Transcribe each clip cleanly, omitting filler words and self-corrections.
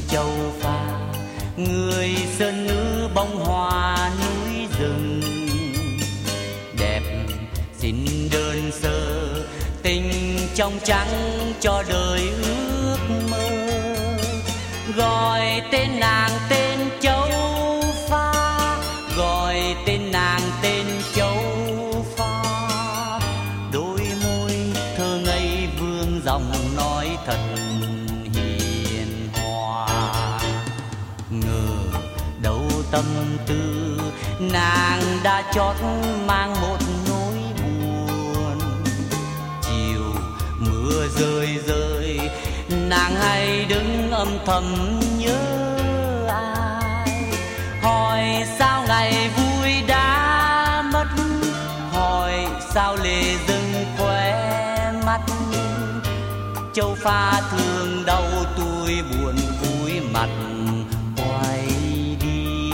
Châu Pha, người sơn nữ bông hoa núi rừng. Đẹp xin đơn sơ, tình trong trắng cho đời ước mơ. Gọi tên nàng tên Châu Pha, gọi tên nàng tên Châu Pha. Đôi môi thơ ngây vương dòng nói thật hiền hòa. Ngờ đâu tâm tư nàng đã chót mang một nỗi buồn. Chiều mưa rơi rơi, nàng hay đứng âm thầm nhớ ai. Hỏi sao ngày vui đã mất, hỏi sao lệ dâng khóe mắt. Châu Pha thương đau tôi buồn cúi mặt quay đi.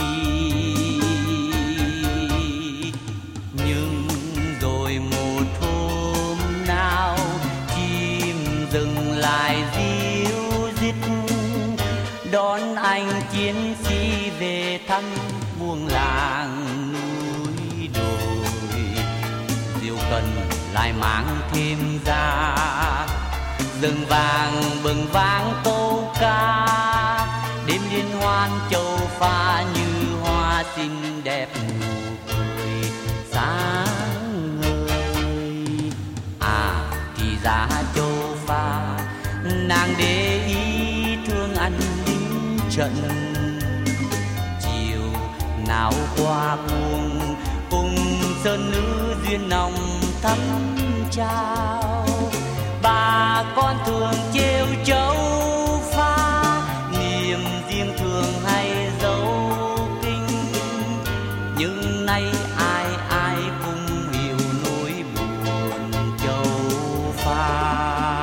Nhưng rồi một hôm nào chim dừng lại ríu rít, đón anh chiến sĩ về thăm buông làng núi đồi. Diều cần lại mang thêm ra, rừng vàng bừng vang câu ca. Đêm liên hoan Châu Pha như hoa xinh đẹp nụ cười sáng ngời. À thì ra Châu Pha nàng để ý thương anh lính trận. Chiều nào qua cuồng cùng sơn nữ duyên nồng thắm trao. Bà con thường trêu Châu Pha, niềm riêng thường hay giấu kinh. Nhưng nay ai ai cũng hiểu nỗi buồn Châu Pha.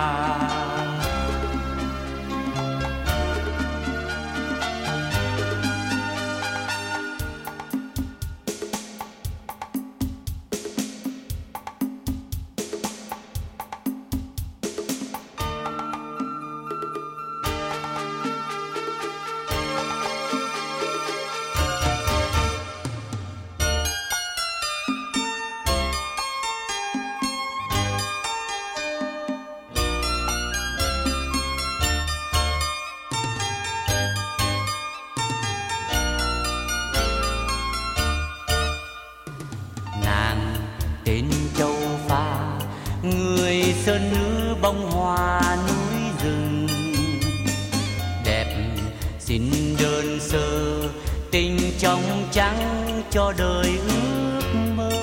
Tên Châu Pha, người sơn nữ bông hoa núi rừng. Đẹp xin đơn sơ, tình trong trắng cho đời ước mơ.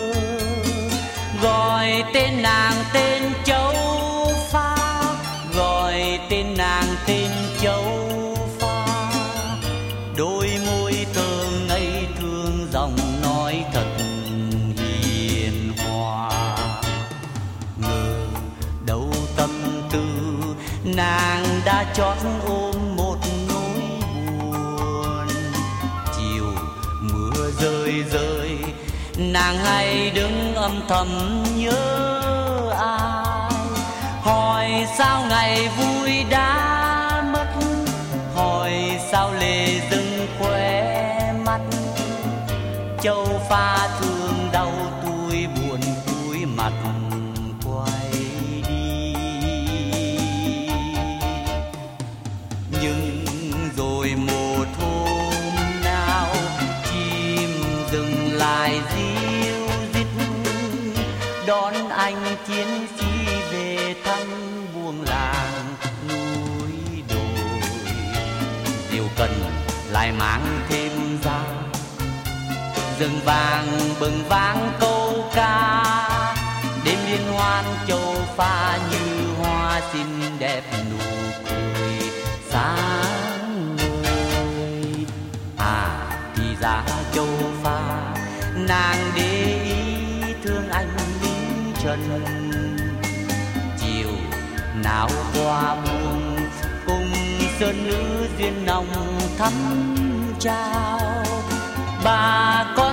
Gọi tên nàng tên Châu Pha, gọi tên nàng tên Châu Pha. Đôi môi thơ ngây thương dòng nói thật hiền hòa. Ngờ đâu tâm tư nàng đã chót ôm một nỗi buồn. Chiều mưa rơi rơi, nàng hay đứng âm thầm nhớ ai. Hỏi sao ngày vui đã mất, hỏi sao lệ dâng khóe mắt. Châu Pha thương đau tôi buồn cúi mặt quay đi. Nhưng rồi một hôm nào chim dừng lại ríu rít, đón anh chiến sĩ về thăm buông làng núi đồi. Diều cần lại mang thêm ra, rừng vàng bừng vang câu ca. Đêm liên hoan Châu Pha như hoa xinh đẹp nụ cười sáng ngời. À thì ra Châu Pha nàng để ý thương anh lính trần. Chiều nào qua buông cùng sơn nữ duyên nồng thắm trao. Bà con